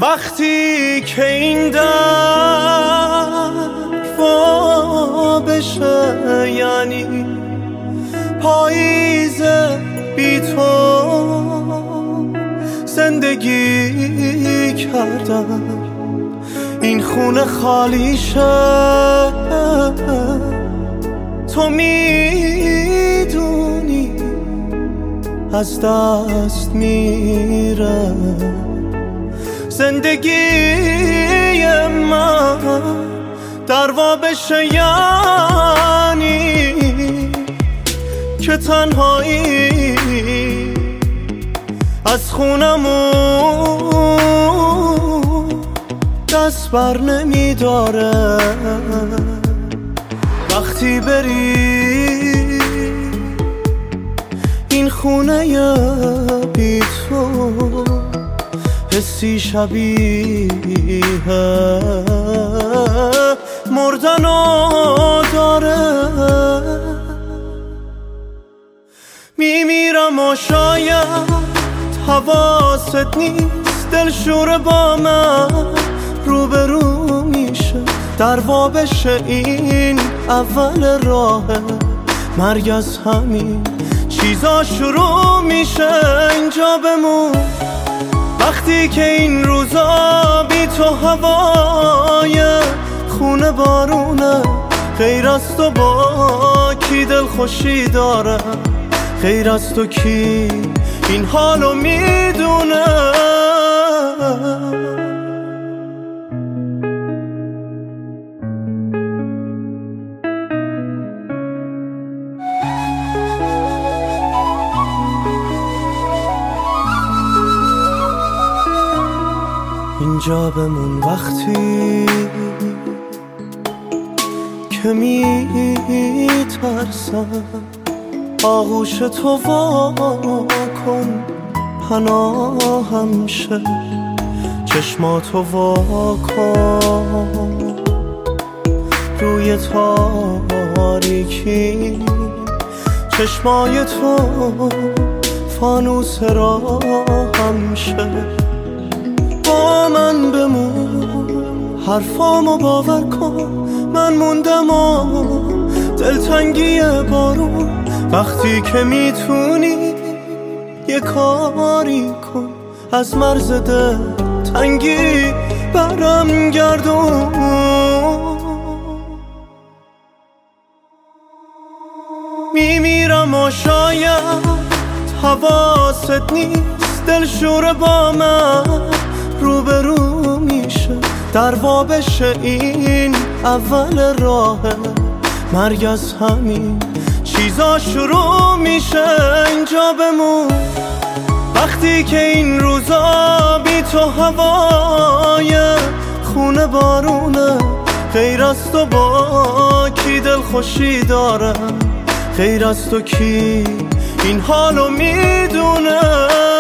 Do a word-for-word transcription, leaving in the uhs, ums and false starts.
وقتی که این در وا بشه، یعنی پاییز بی تو زندگی کردم، این خونه خالی شه. تو میدونی از دست میره زندگی من در وا بشه، یعنی که تنهایی از خونمون دست بر نمیداره. وقتی بری این خونه بی تو حسی شبیه مردنو داره. میمیرم و شاید حواست نیست، دلشوره با من روبرو میشه، در وا بشه این اول راه مرگ، از همین چیزا شروع میشه. اینجا بمون وقتی که این روزا بی تو هوای خونه بارونه، غیر از تو با کی دل خوشی داره، غیر از تو کی این حالو میدونه. اینجا بمون وقتی که میترسم، آغوش تو وا کن پناهم شه، چشماتو وا کن روی تاریکی، چشمای تو فانوس راهم شه. با من بمون حرفامو باور کن، من موندم و دلتنگی بارون. وقتی که میتونی یه کاری کن، از مرز دل تنگی برم گردون. میمیرم و شاید حواست نیست، دلشوره با من روبرو میشه، در وا بشه این اول راه مرگ، از همین چیزا شروع میشه. اینجا بمون وقتی که این روزا بی تو هوای خونه بارونه، غیر از تو با کی دل خوشی داره، غیر از تو کی این حالو میدونه.